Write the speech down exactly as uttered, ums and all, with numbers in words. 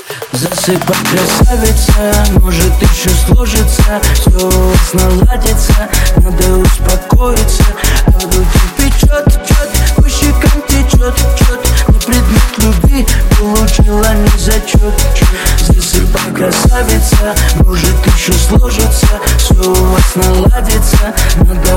Засыпай, красавица, может еще сложится, все у вас наладится, надо успокоиться. А в груди печет, чет, по щекам течет, чет, на предмет любви получила не зачет. Засыпай, красавица, может еще сложится, все у вас наладится, надо